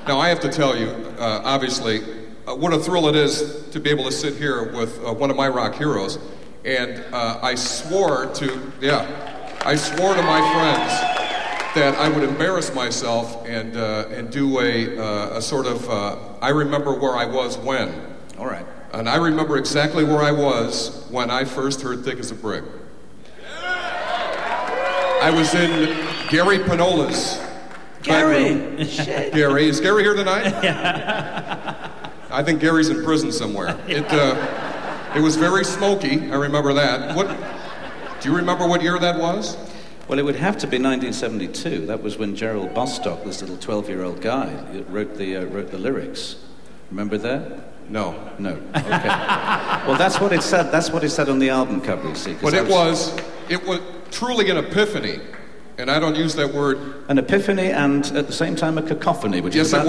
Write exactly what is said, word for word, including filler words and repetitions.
Now, I have to tell you, uh, obviously, uh, what a thrill it is to be able to sit here with uh, one of my rock heroes. And uh, I swore to, yeah, I swore to my friends that I would embarrass myself and uh, and do a, uh, a sort of, uh, I remember where I was when. All right. And I remember exactly where I was when I first heard Thick as a Brick. I was in Gary Pinola's Gary! Shit. Gary, is Gary here tonight? Yeah. I think Gary's in prison somewhere. It uh, it was very smoky. I remember that. What? Do you remember what year that was? Well, it would have to be nineteen seventy-two. That was when Gerald Bostock, this little twelve-year-old guy, wrote the uh, wrote the lyrics. Remember that? No. No. Okay. Well, that's what it said. That's what it said on the album cover. You see. But it was, was it was truly an epiphany, and I don't use that word. An epiphany, and at the same time a cacophony, which yes, is about